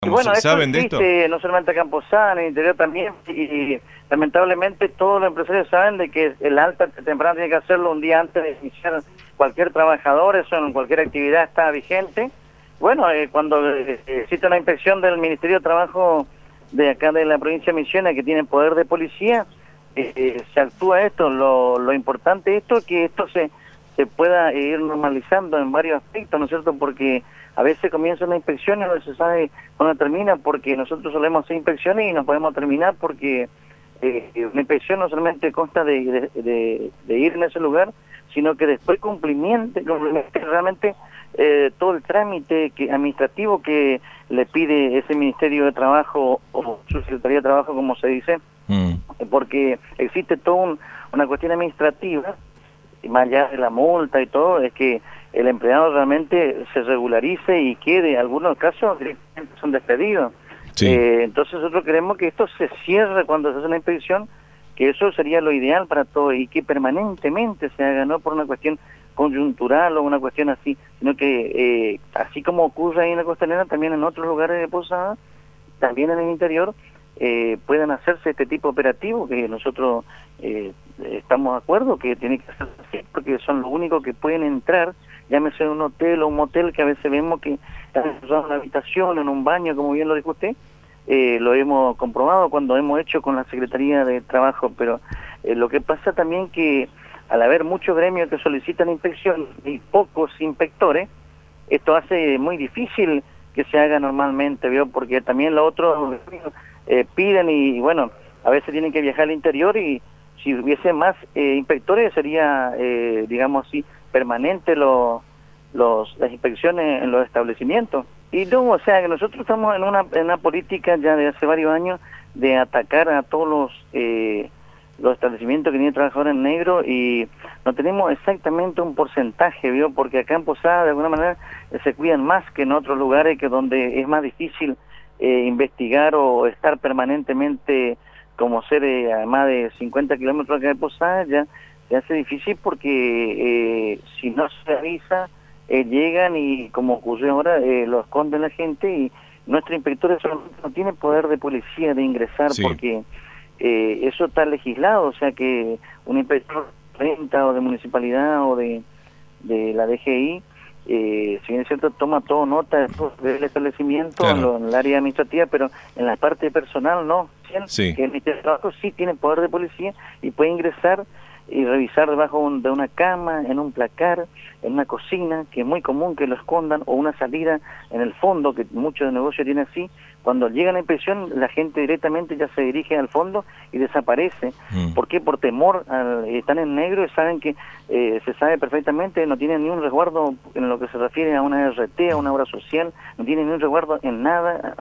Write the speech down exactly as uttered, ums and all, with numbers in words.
Y bueno, esto ¿Saben de existe esto? no solamente acá en Posada, en el interior también, y lamentablemente todos los empresarios saben de que el alta temprana tiene que hacerlo un día antes de iniciar cualquier trabajador, eso en cualquier actividad está vigente. Bueno, eh, cuando eh, existe una inspección del Ministerio de Trabajo de acá de la provincia de Misiones, que tiene poder de policía, eh, eh, se actúa esto. Lo, lo importante esto es que esto se, se pueda ir normalizando en varios aspectos, ¿no es cierto? Porque a veces comienza una inspección y no se sabe cuándo termina, porque nosotros solemos hacer inspecciones y no podemos terminar porque eh, una inspección no solamente consta de, de, de, de ir en ese lugar, sino que después cumplimiento, cumplimiento realmente eh, todo el trámite que administrativo que le pide ese Ministerio de Trabajo o su Secretaría de Trabajo, como se dice, mm. porque existe toda un, una cuestión administrativa, y más allá de la multa y todo, es que el empleado realmente se regularice y quede, en algunos casos directamente son despedidos. Sí. Eh, entonces nosotros queremos que esto se cierre cuando se hace una inspección, que eso sería lo ideal para todo y que permanentemente se haga, no por una cuestión conjuntural o una cuestión así, sino que eh, así como ocurre ahí en la Costanera, también en otros lugares de Posada, también en el interior, eh, puedan hacerse este tipo de operativos que nosotros eh, estamos de acuerdo que tiene que hacerse así, porque son los únicos que pueden entrar, llámese un hotel o un motel, que a veces vemos que están en una habitación, en un baño, como bien lo dijo usted. Eh, lo hemos comprobado cuando hemos hecho con la Secretaría de Trabajo, pero eh, lo que pasa también que al haber muchos gremios que solicitan inspección y pocos inspectores, esto hace muy difícil que se haga normalmente, ¿vio? Porque también los otros eh, piden y, bueno, a veces tienen que viajar al interior y si hubiese más eh, inspectores sería, eh, digamos así, permanente los, los, las inspecciones en los establecimientos. Y no, o sea, que nosotros estamos en una, en una política ya de hace varios años de atacar a todos los eh, los establecimientos que tienen trabajadores en negro y no tenemos exactamente un porcentaje, ¿vio? Porque acá en Posada de alguna manera eh, se cuidan más que en otros lugares que donde es más difícil eh, investigar o estar permanentemente como ser eh, a más de cincuenta kilómetros acá de Posada, ya se hace difícil porque eh, si no se avisa, Eh, llegan y como ocurrió ahora, eh, lo esconden la gente y nuestros inspectores no tienen poder de policía de ingresar sí. porque eh, eso está legislado, o sea que un inspector de renta o de municipalidad o de, de la D G I, eh, si bien es cierto, toma todo nota del establecimiento claro. en, lo, en el área administrativa, pero en la parte personal no, sí. que el Ministerio de Trabajo sí tiene poder de policía y puede ingresar y revisar debajo de una cama, en un placar, en una cocina, que es muy común que lo escondan, o una salida en el fondo, que muchos negocios tienen así. Cuando llega la inspección, la gente directamente ya se dirige al fondo y desaparece. Mm. ¿Por qué? Por temor, al, están en negro y saben que eh, se sabe perfectamente, no tienen ni un resguardo en lo que se refiere a una R T, a una obra social, no tienen ni un resguardo en nada.